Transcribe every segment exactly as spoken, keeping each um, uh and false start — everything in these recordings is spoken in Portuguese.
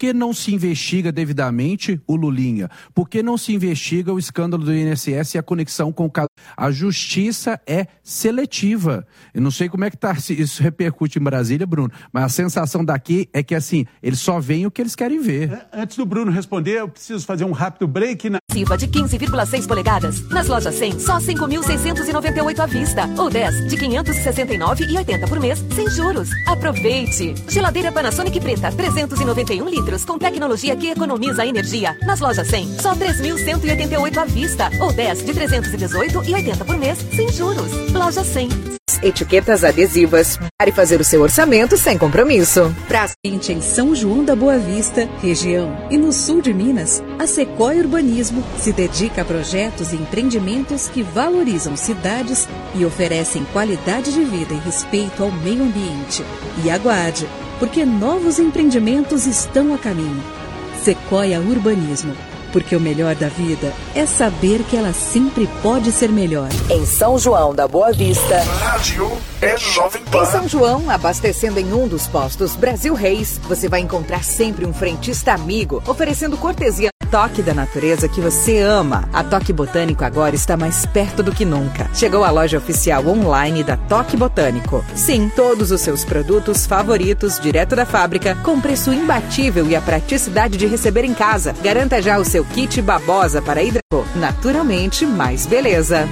que não se investiga devidamente o Lulinha? Por que não se investiga o escândalo do I N S S e a conexão com o caso? A justiça é seletiva. Eu não sei como é que tá, se isso repercute em Brasília, Bruno, mas a sensação daqui é que, assim, eles só veem o que eles querem ver. Antes do Bruno responder, eu preciso fazer um rápido break. Na... de quinze vírgula seis polegadas. Nas lojas cem, só cinco mil seiscentos e noventa e oito à vista. Ou dez, de quinhentos e sessenta e nove reais e oitenta por mês, sem juros. Aproveite! Geladeira Panasonic preta, trezentos e noventa e um litros, com tecnologia que economiza energia. Nas lojas cem, só três mil cento e oitenta e oito à vista. Ou dez, de trezentos e dezoito reais e oitenta por mês, sem juros. Loja cem. Etiquetas adesivas. Para fazer o seu orçamento sem compromisso. Pra gente em São João da Boa Vista, região e no sul de Minas, a Sequoia Urbanismo se dedica a projetos e empreendimentos que valorizam cidades e oferecem qualidade de vida e respeito ao meio ambiente. E aguarde, porque novos empreendimentos estão a caminho. Sequoia Urbanismo. Porque o melhor da vida é saber que ela sempre pode ser melhor. Em São João da Boa Vista. Rádio é Jovem Pan. Em São João, abastecendo em um dos postos Brasil Reis, você vai encontrar sempre um frentista amigo, oferecendo cortesia. Toque da natureza que você ama. A Toque Botânico agora está mais perto do que nunca. Chegou a loja oficial online da Toque Botânico. Sim, todos os seus produtos favoritos, direto da fábrica, com preço imbatível e a praticidade de receber em casa. Garanta já o seu kit babosa para hidro. Naturalmente, mais beleza.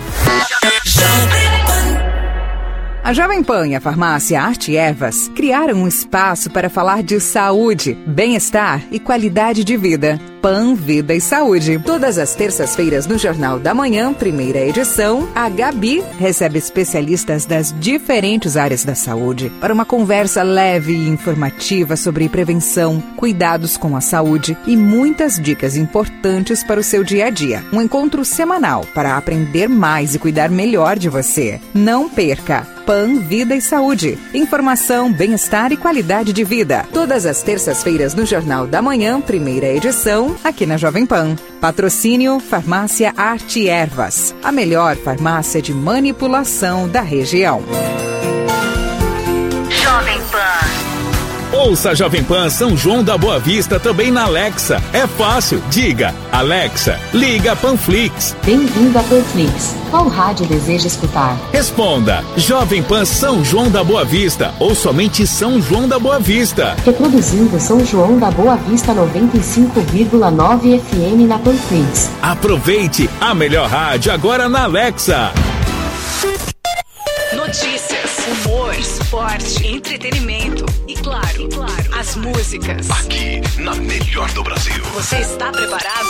A Jovem Pan e a farmácia Arte Ervas criaram um espaço para falar de saúde, bem-estar e qualidade de vida. Pan, Vida e Saúde. Todas as terças-feiras no Jornal da Manhã, primeira edição, a Gabi recebe especialistas das diferentes áreas da saúde para uma conversa leve e informativa sobre prevenção, cuidados com a saúde e muitas dicas importantes para o seu dia a dia. Um encontro semanal para aprender mais e cuidar melhor de você. Não perca! Pan, Vida e Saúde. Informação, bem-estar e qualidade de vida. Todas as terças-feiras no Jornal da Manhã, primeira edição, aqui na Jovem Pan. Patrocínio Farmácia Arte Ervas. A melhor farmácia de manipulação da região. Jovem Pan. Ouça a Jovem Pan São João da Boa Vista também na Alexa. É fácil. Diga, Alexa, liga Panflix. Bem-vindo a Panflix. Qual rádio deseja escutar? Responda, Jovem Pan São João da Boa Vista ou somente São João da Boa Vista. Reproduzindo São João da Boa Vista noventa e cinco vírgula nove F M na Panflix. Aproveite a melhor rádio agora na Alexa. Notícias, humor, esporte, entretenimento e claro, e claro, as músicas. Aqui na melhor do Brasil. Você está preparado?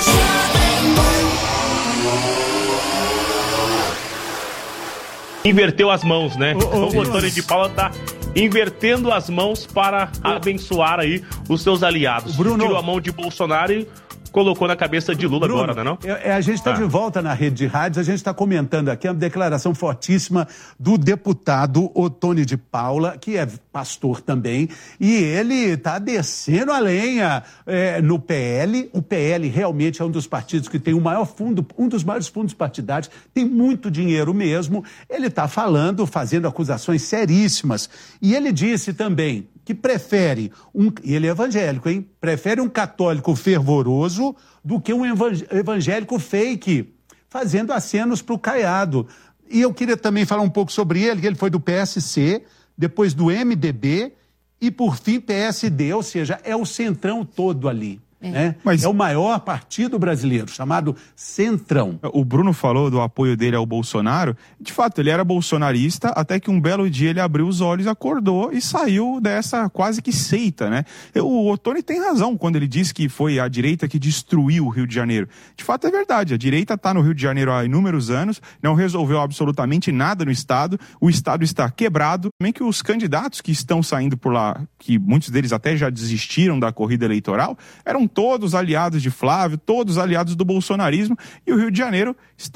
Inverteu as mãos, né? Oh, oh, o Antônio de Paula tá invertendo as mãos para oh. abençoar aí os seus aliados. Bruno. Tirou a mão de Bolsonaro e colocou na cabeça de Lula. Bruno, agora, não é não? É, a gente está ah. de volta na rede de rádios, a gente está comentando aqui uma declaração fortíssima do deputado Otônio de Paula, que é pastor também, e ele está descendo a lenha é, no P L. O P L realmente é um dos partidos que tem o maior fundo, um dos maiores fundos partidários, tem muito dinheiro mesmo. Ele está falando, fazendo acusações seríssimas. E ele disse também que prefere, um, e ele é evangélico, hein? Prefere um católico fervoroso do que um evangélico fake, fazendo acenos para o Caiado. E eu queria também falar um pouco sobre ele, que ele foi do P S C, depois do M D B e, por fim, P S D, ou seja, é o centrão todo ali. É. Né? Mas... é o maior partido brasileiro, chamado Centrão. O Bruno falou do apoio dele ao Bolsonaro. De fato, ele era bolsonarista até que um belo dia ele abriu os olhos, acordou e saiu dessa quase que seita, né? O Otônio tem razão quando ele diz que foi a direita que destruiu o Rio de Janeiro. De fato, é verdade. A direita está no Rio de Janeiro há inúmeros anos, não resolveu absolutamente nada no Estado. O Estado está quebrado. Também que os candidatos que estão saindo por lá, que muitos deles até já desistiram da corrida eleitoral, eram todos aliados de Flávio, todos aliados do bolsonarismo, e o Rio de Janeiro está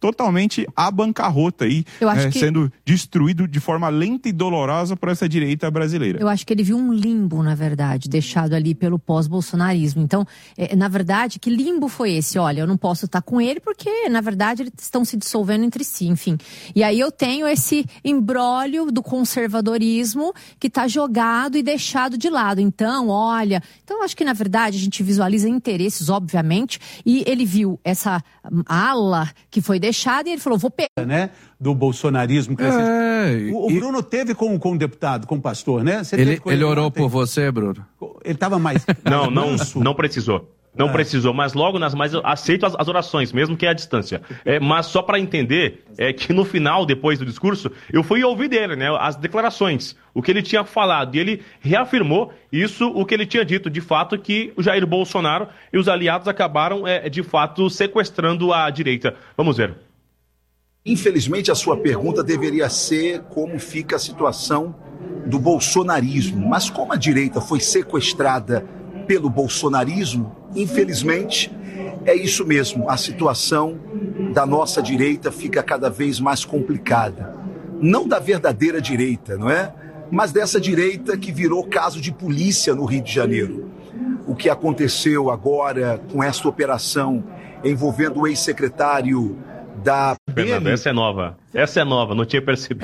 totalmente à bancarrota aí, Eu acho é, que... sendo destruído de forma lenta e dolorosa por essa direita brasileira. Eu acho que ele viu um limbo, na verdade, deixado ali pelo pós-bolsonarismo. Então, é, na verdade, que limbo foi esse? Olha, eu não posso estar com ele porque, na verdade, eles estão se dissolvendo entre si, enfim. E aí eu tenho esse imbróglio do conservadorismo que está jogado e deixado de lado. Então, olha... Então, eu acho que, na verdade, a gente visualiza interesses, obviamente, e ele viu essa ala que foi deixada e ele falou, vou pegar... Né? Do bolsonarismo crescente. É, o, o e... Bruno teve com, com o deputado, com o pastor, né? Você ele ele orou ontem? por você, Bruno? Ele estava mais... Não, não, não precisou. Não ah. precisou, mas logo nas mais eu aceito as, as orações, mesmo que é à distância. É, mas só para entender é que no final, depois do discurso, eu fui ouvir dele, né, as declarações, o que ele tinha falado. E ele reafirmou isso, o que ele tinha dito, de fato, que o Jair Bolsonaro e os aliados acabaram, é, de fato, sequestrando a direita. Vamos ver. Infelizmente, a sua pergunta deveria ser como fica a situação do bolsonarismo. Mas como a direita foi sequestrada pelo bolsonarismo, infelizmente, é isso mesmo. A situação da nossa direita fica cada vez mais complicada. Não da verdadeira direita, não é? Mas dessa direita que virou caso de polícia no Rio de Janeiro. O que aconteceu agora com esta operação envolvendo o ex-secretário da... Fernando, essa é nova. Essa é nova, não tinha percebido.